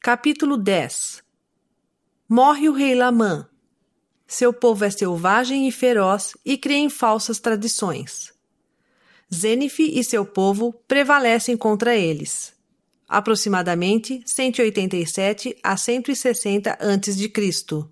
Capítulo 10. Morre o rei Lamã. Seu povo é selvagem e feroz e crê em falsas tradições. Zênife e seu povo prevalecem contra eles. Aproximadamente 187 a 160 a.C.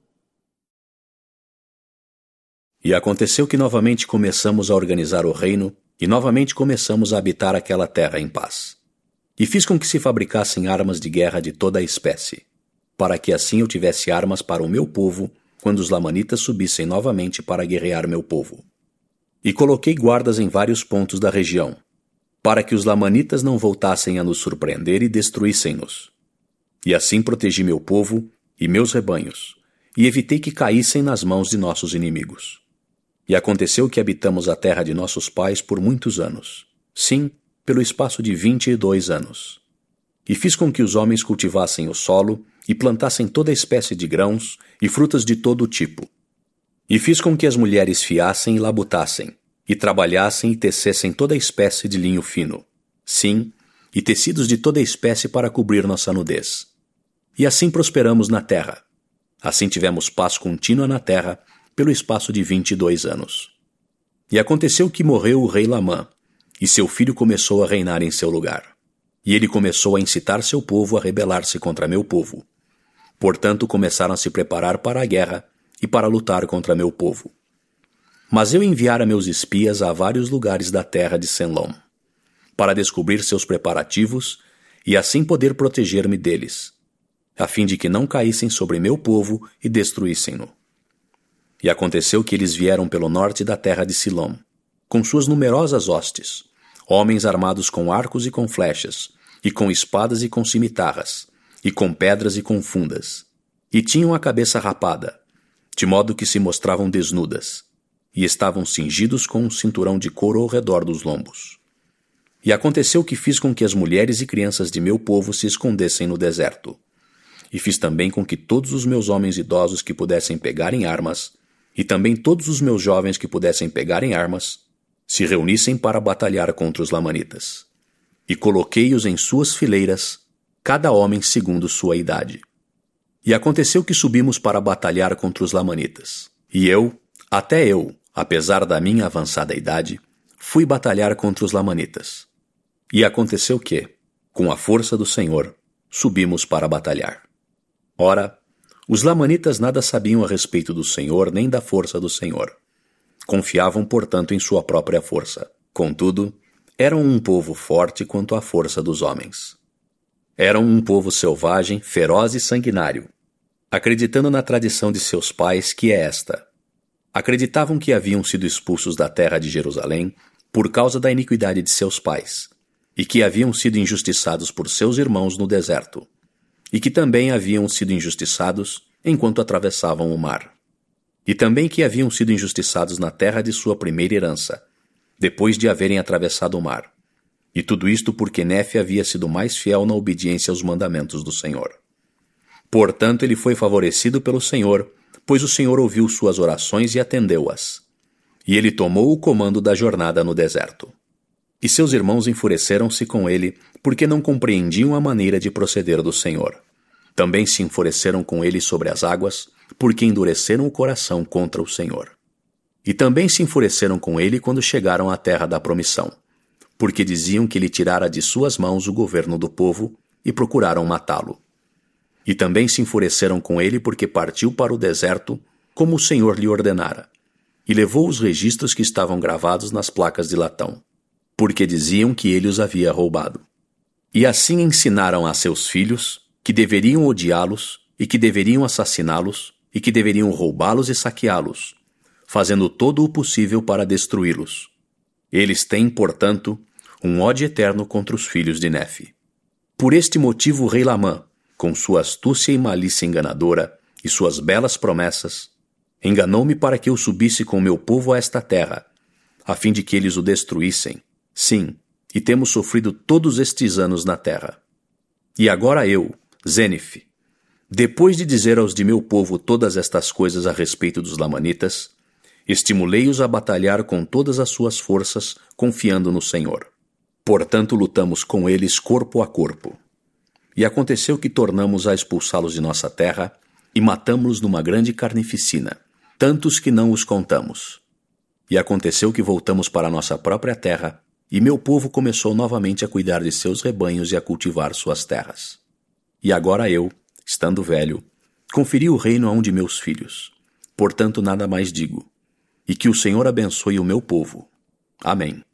E aconteceu que novamente começamos a organizar o reino e novamente começamos a habitar aquela terra em paz. E fiz com que se fabricassem armas de guerra de toda a espécie, para que assim eu tivesse armas para o meu povo quando os lamanitas subissem novamente para guerrear meu povo. E coloquei guardas em vários pontos da região, para que os lamanitas não voltassem a nos surpreender e destruíssem-nos. E assim protegi meu povo e meus rebanhos, e evitei que caíssem nas mãos de nossos inimigos. E aconteceu que habitamos a terra de nossos pais por muitos anos. Sim, pelo espaço de 22 anos. E fiz com que os homens cultivassem o solo e plantassem toda espécie de grãos e frutas de todo tipo. E fiz com que as mulheres fiassem e labutassem, e trabalhassem e tecessem toda espécie de linho fino. Sim, e tecidos de toda espécie para cobrir nossa nudez. E assim prosperamos na terra. Assim tivemos paz contínua na terra pelo espaço de 22 anos. E aconteceu que morreu o rei Lamã, e seu filho começou a reinar em seu lugar. E ele começou a incitar seu povo a rebelar-se contra meu povo. Portanto, começaram a se preparar para a guerra e para lutar contra meu povo. Mas eu enviara meus espias a vários lugares da terra de Senlom, para descobrir seus preparativos e assim poder proteger-me deles, a fim de que não caíssem sobre meu povo e destruíssem-no. E aconteceu que eles vieram pelo norte da terra de Silom, com suas numerosas hostes, homens armados com arcos e com flechas, e com espadas e com cimitarras, e com pedras e com fundas, e tinham a cabeça rapada, de modo que se mostravam desnudas, e estavam cingidos com um cinturão de couro ao redor dos lombos. E aconteceu que fiz com que as mulheres e crianças de meu povo se escondessem no deserto, e fiz também com que todos os meus homens idosos que pudessem pegar em armas, e também todos os meus jovens que pudessem pegar em armas, se reunissem para batalhar contra os lamanitas. E coloquei-os em suas fileiras, cada homem segundo sua idade. E aconteceu que subimos para batalhar contra os lamanitas. E até eu, apesar da minha avançada idade, fui batalhar contra os lamanitas. E aconteceu que, com a força do Senhor, subimos para batalhar. Ora, os lamanitas nada sabiam a respeito do Senhor nem da força do Senhor. Confiavam, portanto, em sua própria força. Contudo, eram um povo forte quanto à força dos homens. Eram um povo selvagem, feroz e sanguinário, acreditando na tradição de seus pais, que é esta. Acreditavam que haviam sido expulsos da terra de Jerusalém por causa da iniquidade de seus pais, e que haviam sido injustiçados por seus irmãos no deserto, e que também haviam sido injustiçados enquanto atravessavam o mar. E também que haviam sido injustiçados na terra de sua primeira herança, depois de haverem atravessado o mar. E tudo isto porque Nefe havia sido mais fiel na obediência aos mandamentos do Senhor. Portanto, ele foi favorecido pelo Senhor, pois o Senhor ouviu suas orações e atendeu-as. E ele tomou o comando da jornada no deserto. E seus irmãos enfureceram-se com ele, porque não compreendiam a maneira de proceder do Senhor. Também se enfureceram com ele sobre as águas, porque endureceram o coração contra o Senhor. E também se enfureceram com ele quando chegaram à terra da promissão, porque diziam que ele tirara de suas mãos o governo do povo e procuraram matá-lo. E também se enfureceram com ele porque partiu para o deserto, como o Senhor lhe ordenara, e levou os registros que estavam gravados nas placas de latão, porque diziam que ele os havia roubado. E assim ensinaram a seus filhos que deveriam odiá-los e que deveriam assassiná-los e que deveriam roubá-los e saqueá-los, fazendo todo o possível para destruí-los. Eles têm, portanto, um ódio eterno contra os filhos de Nefe. Por este motivo o rei Lamã, com sua astúcia e malícia enganadora e suas belas promessas, enganou-me para que eu subisse com meu povo a esta terra, a fim de que eles o destruíssem. Sim, e temos sofrido todos estes anos na terra. E agora eu, Zênife, depois de dizer aos de meu povo todas estas coisas a respeito dos lamanitas, estimulei-os a batalhar com todas as suas forças, confiando no Senhor. Portanto, lutamos com eles corpo a corpo. E aconteceu que tornamos a expulsá-los de nossa terra e matamo-los numa grande carnificina, tantos que não os contamos. E aconteceu que voltamos para a nossa própria terra, e meu povo começou novamente a cuidar de seus rebanhos e a cultivar suas terras. E agora eu, estando velho, conferi o reino a um de meus filhos. Portanto, nada mais digo. E que o Senhor abençoe o meu povo. Amém.